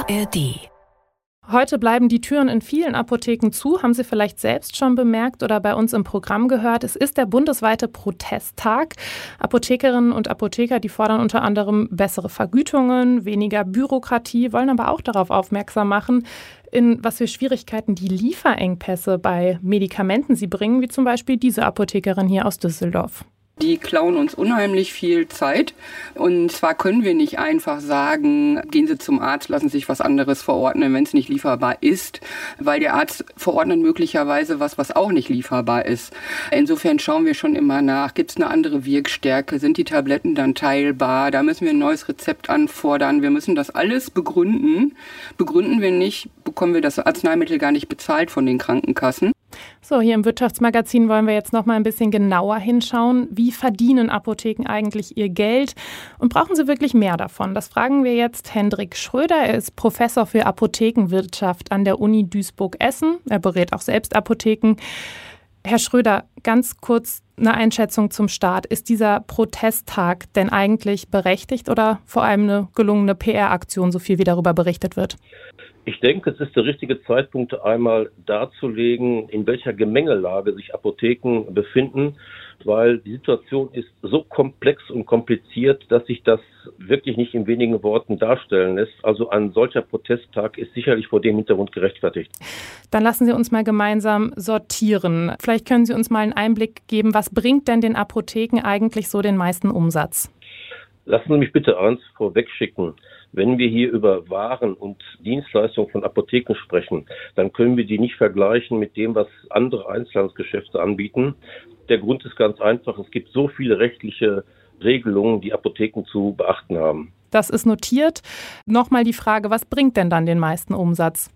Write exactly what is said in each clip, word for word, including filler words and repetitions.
A R D. Heute bleiben die Türen in vielen Apotheken zu, haben Sie vielleicht selbst schon bemerkt oder bei uns im Programm gehört. Es ist der bundesweite Protesttag. Apothekerinnen und Apotheker, die fordern unter anderem bessere Vergütungen, weniger Bürokratie, wollen aber auch darauf aufmerksam machen, in was für Schwierigkeiten die Lieferengpässe bei Medikamenten sie bringen, wie zum Beispiel diese Apothekerin hier aus Düsseldorf. Die klauen uns unheimlich viel Zeit. Und zwar können wir nicht einfach sagen, gehen Sie zum Arzt, lassen sich was anderes verordnen, wenn es nicht lieferbar ist, weil der Arzt verordnet möglicherweise was, was auch nicht lieferbar ist. Insofern schauen wir schon immer nach, gibt es eine andere Wirkstärke, sind die Tabletten dann teilbar, da müssen wir ein neues Rezept anfordern, wir müssen das alles begründen. Begründen wir nicht, bekommen wir das Arzneimittel gar nicht bezahlt von den Krankenkassen. So, hier im Wirtschaftsmagazin wollen wir jetzt noch mal ein bisschen genauer hinschauen. Wie verdienen Apotheken eigentlich ihr Geld? Und brauchen sie wirklich mehr davon? Das fragen wir jetzt Hendrik Schröder. Er ist Professor für Apothekenwirtschaft an der Uni Duisburg-Essen. Er berät auch selbst Apotheken. Herr Schröder, ganz kurz eine Einschätzung zum Start. Ist dieser Protesttag denn eigentlich berechtigt oder vor allem eine gelungene P R-Aktion, so viel wie darüber berichtet wird? Ich denke, es ist der richtige Zeitpunkt, einmal darzulegen, in welcher Gemengelage sich Apotheken befinden, weil die Situation ist so komplex und kompliziert, dass sich das wirklich nicht in wenigen Worten darstellen lässt. Also ein solcher Protesttag ist sicherlich vor dem Hintergrund gerechtfertigt. Dann lassen Sie uns mal gemeinsam sortieren. Vielleicht können Sie uns mal einen Einblick geben, was bringt denn den Apotheken eigentlich so den meisten Umsatz? Lassen Sie mich bitte eins vorwegschicken. Wenn wir hier über Waren und Dienstleistungen von Apotheken sprechen, dann können wir die nicht vergleichen mit dem, was andere Einzelhandelsgeschäfte anbieten. Der Grund ist ganz einfach, es gibt so viele rechtliche Regelungen, die Apotheken zu beachten haben. Das ist notiert. Nochmal die Frage, was bringt denn dann den meisten Umsatz?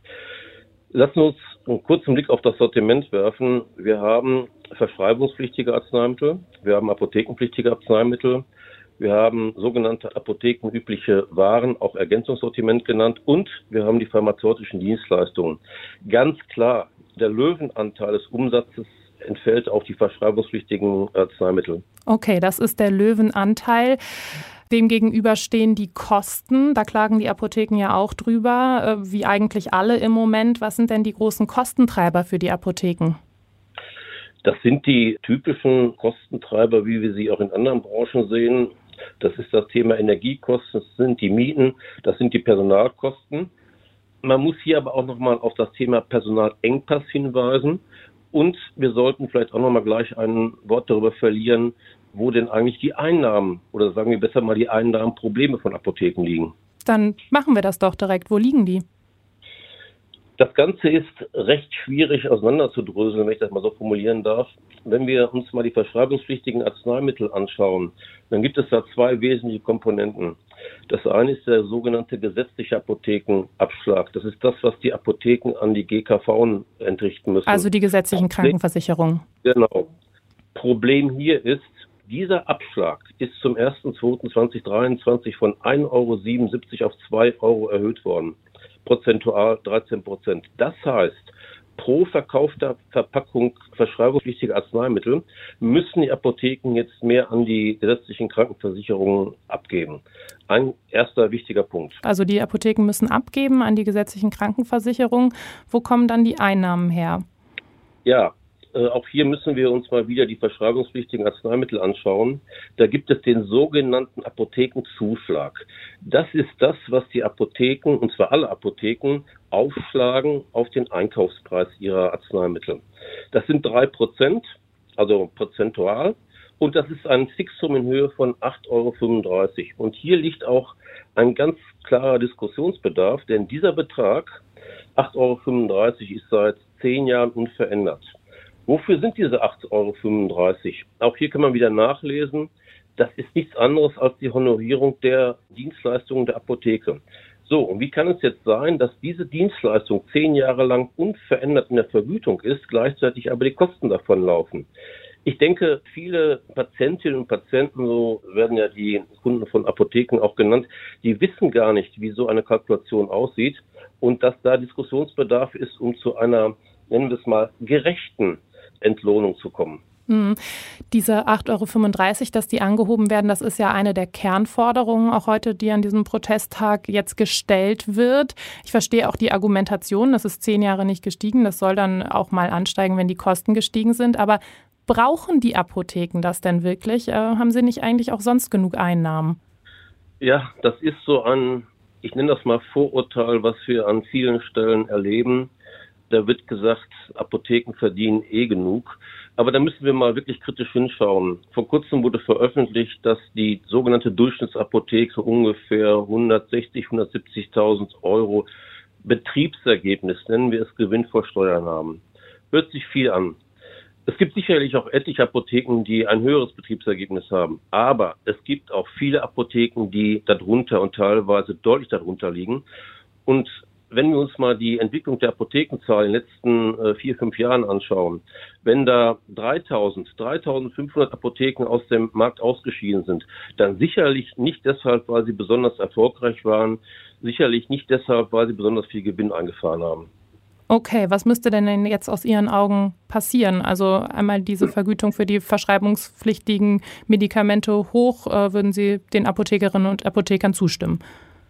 Lassen wir uns einen kurzen Blick auf das Sortiment werfen. Wir haben verschreibungspflichtige Arzneimittel, wir haben apothekenpflichtige Arzneimittel, wir haben sogenannte apothekenübliche Waren, auch Ergänzungssortiment genannt, und wir haben die pharmazeutischen Dienstleistungen. Ganz klar, der Löwenanteil des Umsatzes entfällt auf die verschreibungspflichtigen Arzneimittel. Okay, das ist der Löwenanteil. Demgegenüber stehen die Kosten. Da klagen die Apotheken ja auch drüber, wie eigentlich alle im Moment. Was sind denn die großen Kostentreiber für die Apotheken? Das sind die typischen Kostentreiber, wie wir sie auch in anderen Branchen sehen. Das ist das Thema Energiekosten, das sind die Mieten, das sind die Personalkosten. Man muss hier aber auch nochmal auf das Thema Personalengpass hinweisen. Und wir sollten vielleicht auch nochmal gleich ein Wort darüber verlieren, wo denn eigentlich die Einnahmen oder sagen wir besser mal die Einnahmenprobleme von Apotheken liegen. Dann machen wir das doch direkt. Wo liegen die? Das Ganze ist recht schwierig auseinanderzudröseln, wenn ich das mal so formulieren darf. Wenn wir uns mal die verschreibungspflichtigen Arzneimittel anschauen, dann gibt es da zwei wesentliche Komponenten. Das eine ist der sogenannte gesetzliche Apothekenabschlag. Das ist das, was die Apotheken an die G K V entrichten müssen. Also die gesetzlichen Krankenversicherungen. Genau. Problem hier ist, dieser Abschlag ist zum ersten zweiten zweitausenddreiundzwanzig von ein Euro siebenundsiebzig auf zwei Euro erhöht worden. Prozentual dreizehn Prozent. Das heißt, pro verkaufter Verpackung verschreibungspflichtiger Arzneimittel müssen die Apotheken jetzt mehr an die gesetzlichen Krankenversicherungen abgeben. Ein erster wichtiger Punkt. Also die Apotheken müssen abgeben an die gesetzlichen Krankenversicherungen. Wo kommen dann die Einnahmen her? Ja, äh, auch hier müssen wir uns mal wieder die verschreibungspflichtigen Arzneimittel anschauen. Da gibt es den sogenannten Apothekenzuschlag. Das ist das, was die Apotheken, und zwar alle Apotheken, aufschlagen auf den Einkaufspreis ihrer Arzneimittel. Das sind drei Prozent, also prozentual. Und das ist ein Fixum in Höhe von acht Euro fünfunddreißig. Und hier liegt auch ein ganz klarer Diskussionsbedarf, denn dieser Betrag, acht Euro fünfunddreißig, ist seit zehn Jahren unverändert. Wofür sind diese acht Euro fünfunddreißig? Auch hier kann man wieder nachlesen. Das ist nichts anderes als die Honorierung der Dienstleistungen der Apotheke. So, und wie kann es jetzt sein, dass diese Dienstleistung zehn Jahre lang unverändert in der Vergütung ist, gleichzeitig aber die Kosten davon laufen? Ich denke, viele Patientinnen und Patienten, so werden ja die Kunden von Apotheken auch genannt, die wissen gar nicht, wie so eine Kalkulation aussieht und dass da Diskussionsbedarf ist, um zu einer, nennen wir es mal, gerechten Entlohnung zu kommen. Mhm. Diese acht Euro fünfunddreißig, dass die angehoben werden, das ist ja eine der Kernforderungen auch heute, die an diesem Protesttag jetzt gestellt wird. Ich verstehe auch die Argumentation, das ist zehn Jahre nicht gestiegen. Das soll dann auch mal ansteigen, wenn die Kosten gestiegen sind. Aber brauchen die Apotheken das denn wirklich? Äh, haben sie nicht eigentlich auch sonst genug Einnahmen? Ja, das ist so ein, ich nenne das mal Vorurteil, was wir an vielen Stellen erleben. Da wird gesagt, Apotheken verdienen eh genug. Aber da müssen wir mal wirklich kritisch hinschauen. Vor kurzem wurde veröffentlicht, dass die sogenannte Durchschnittsapotheke ungefähr hundertsechzig, hundertsiebzigtausend Euro Betriebsergebnis, nennen wir es Gewinn vor Steuern haben. Hört sich viel an. Es gibt sicherlich auch etliche Apotheken, die ein höheres Betriebsergebnis haben. Aber es gibt auch viele Apotheken, die darunter und teilweise deutlich darunter liegen. Und wenn wir uns mal die Entwicklung der Apothekenzahl in den letzten äh, vier, fünf Jahren anschauen, wenn da dreitausend, dreitausendfünfhundert Apotheken aus dem Markt ausgeschieden sind, dann sicherlich nicht deshalb, weil sie besonders erfolgreich waren, sicherlich nicht deshalb, weil sie besonders viel Gewinn eingefahren haben. Okay, was müsste denn jetzt aus Ihren Augen passieren? Also einmal diese Vergütung für die verschreibungspflichtigen Medikamente hoch, äh, würden Sie den Apothekerinnen und Apothekern zustimmen?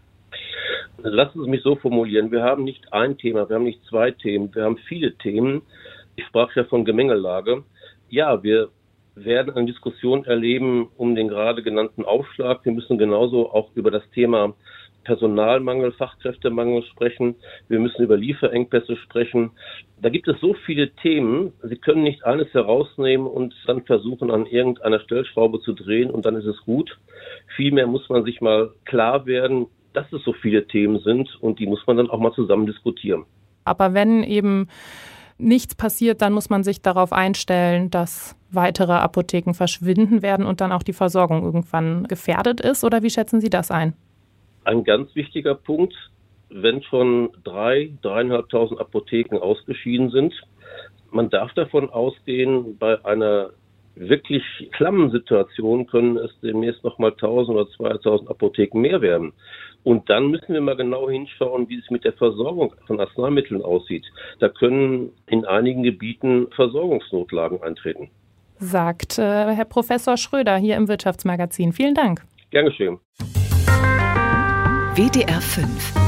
Lassen Sie mich so formulieren, wir haben nicht ein Thema, wir haben nicht zwei Themen, wir haben viele Themen. Ich sprach ja von Gemengelage. Ja, wir werden eine Diskussion erleben um den gerade genannten Aufschlag. Wir müssen genauso auch über das Thema Personalmangel, Fachkräftemangel sprechen. Wir müssen über Lieferengpässe sprechen. Da gibt es so viele Themen. Sie können nicht eines herausnehmen und dann versuchen, an irgendeiner Stellschraube zu drehen und dann ist es gut. Vielmehr muss man sich mal klar werden, dass es so viele Themen sind und die muss man dann auch mal zusammen diskutieren. Aber wenn eben nichts passiert, dann muss man sich darauf einstellen, dass weitere Apotheken verschwinden werden und dann auch die Versorgung irgendwann gefährdet ist? Oder wie schätzen Sie das ein? Ein ganz wichtiger Punkt, wenn schon drei, dreieinhalbtausend Apotheken ausgeschieden sind, man darf davon ausgehen, bei einer wirklich klammen Situation können es demnächst nochmal tausend oder zweitausend Apotheken mehr werden. Und dann müssen wir mal genau hinschauen, wie es mit der Versorgung von Arzneimitteln aussieht. Da können in einigen Gebieten Versorgungsnotlagen eintreten. Sagt äh, Herr Professor Schröder hier im Wirtschaftsmagazin. Vielen Dank. Gern geschehen. W D R fünf